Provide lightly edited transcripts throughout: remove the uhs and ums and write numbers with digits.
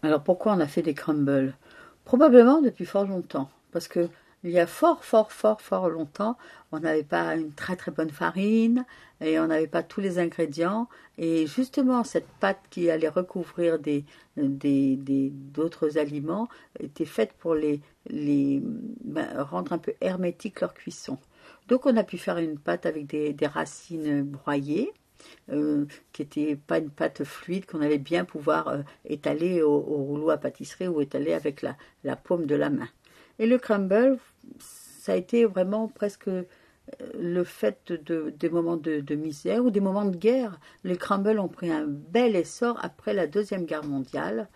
Alors pourquoi on a fait des crumbles? Probablement depuis fort longtemps, parce que il y a fort longtemps, on n'avait pas une très très bonne farine et on n'avait pas tous les ingrédients. Et justement, cette pâte qui allait recouvrir d'autres aliments était faite pour rendre un peu hermétique leur cuisson. Donc on a pu faire une pâte avec des racines broyées qui n'était pas une pâte fluide qu'on allait bien pouvoir étaler au rouleau à pâtisserie ou étaler avec la paume de la main. Et le crumble, ça a été vraiment presque le fait des moments de misère ou des moments de guerre. Les crumbles ont pris un bel essor après la Deuxième Guerre mondiale,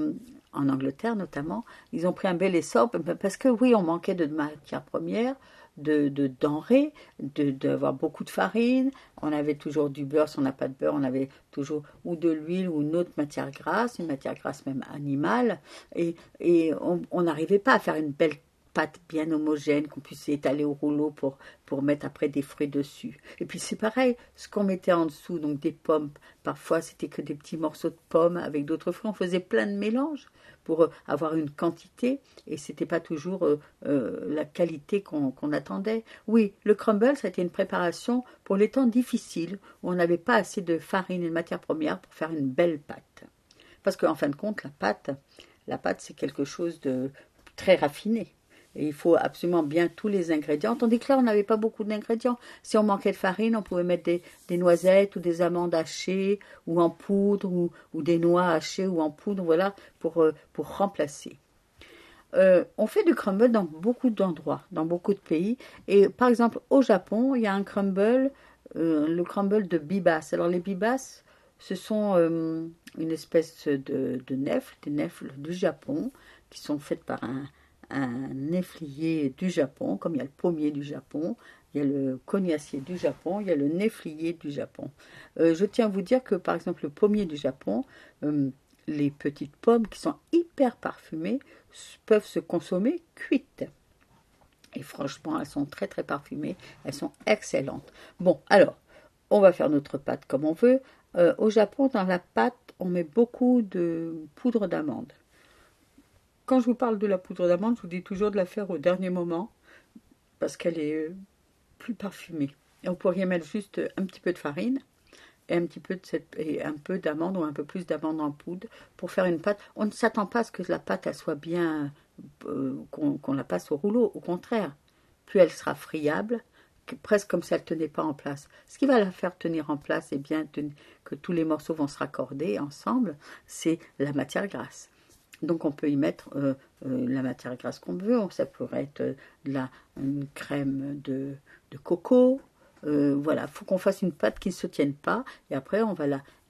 en Angleterre notamment. Ils ont pris un bel essor parce que oui, on manquait de matières premières, de denrées, d'avoir beaucoup de farine. On avait toujours du beurre, si on n'a pas de beurre, on avait toujours ou de l'huile ou une autre matière grasse, une matière grasse même animale. Et on n'arrivait pas à faire une belle pâte bien homogène qu'on puisse étaler au rouleau pour mettre après des fruits dessus. Et puis c'est pareil, ce qu'on mettait en dessous, donc des pommes, parfois c'était que des petits morceaux de pommes avec d'autres fruits, on faisait plein de mélanges pour avoir une quantité et c'était pas toujours la qualité qu'on attendait. Oui, le crumble, ça a été une préparation pour les temps difficiles où on n'avait pas assez de farine et de matières premières pour faire une belle pâte. Parce qu'en fin de compte, la pâte c'est quelque chose de très raffiné. Et il faut absolument bien tous les ingrédients. Tandis que là, on n'avait pas beaucoup d'ingrédients. Si on manquait de farine, on pouvait mettre des noisettes ou des amandes hachées ou en poudre ou des noix hachées ou en poudre, voilà, pour remplacer. On fait du crumble dans beaucoup d'endroits, dans beaucoup de pays. Et par exemple, au Japon, il y a un crumble, le crumble de bibas. Alors les bibas, ce sont une espèce de nèfles, des nèfles du Japon, qui sont faites par un néflier du Japon, comme il y a le pommier du Japon, il y a le cognacier du Japon, il y a le néflier du Japon. Je tiens à vous dire que par exemple le pommier du Japon, les petites pommes qui sont hyper parfumées peuvent se consommer cuites. Et franchement, elles sont très très parfumées, elles sont excellentes. Bon, alors, on va faire notre pâte comme on veut. Au Japon, dans la pâte, on met beaucoup de poudre d'amande. Quand je vous parle de la poudre d'amande, je vous dis toujours de la faire au dernier moment parce qu'elle est plus parfumée. Et on pourrait y mettre juste un petit peu de farine et un peu d'amande ou un peu plus d'amande en poudre pour faire une pâte. On ne s'attend pas à ce que la pâte elle soit bien, qu'on la passe au rouleau. Au contraire, plus elle sera friable, presque comme si elle ne tenait pas en place. Ce qui va la faire tenir en place et bien que tous les morceaux vont se raccorder ensemble, c'est la matière grasse. Donc on peut y mettre la matière grasse qu'on veut. Ça pourrait être une crème de coco. Voilà, il faut qu'on fasse une pâte qui ne se tienne pas. Et après, on va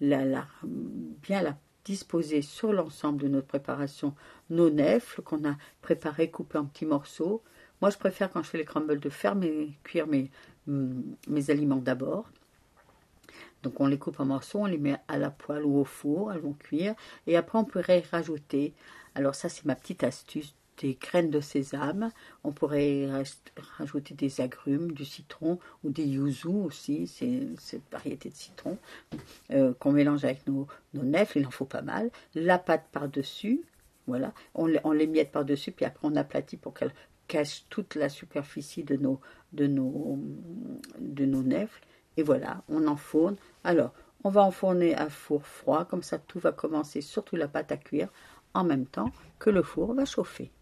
bien la disposer sur l'ensemble de notre préparation. Nos nèfles qu'on a préparées, coupées en petits morceaux. Moi, je préfère quand je fais les crumbles de faire cuire mes aliments d'abord. Donc on les coupe en morceaux, on les met à la poêle ou au four, elles vont cuire. Et après on pourrait rajouter, alors ça c'est ma petite astuce, des graines de sésame. On pourrait rajouter des agrumes, du citron ou des yuzu aussi, c'est cette variété de citron qu'on mélange avec nos nèfles, il en faut pas mal. La pâte par-dessus, voilà, on les miette par-dessus, puis après on aplatit pour qu'elle cache toute la superficie de nos nèfles. Et voilà, on enfourne. Alors, on va enfourner à four froid, comme ça tout va commencer, surtout la pâte à cuire, en même temps que le four va chauffer.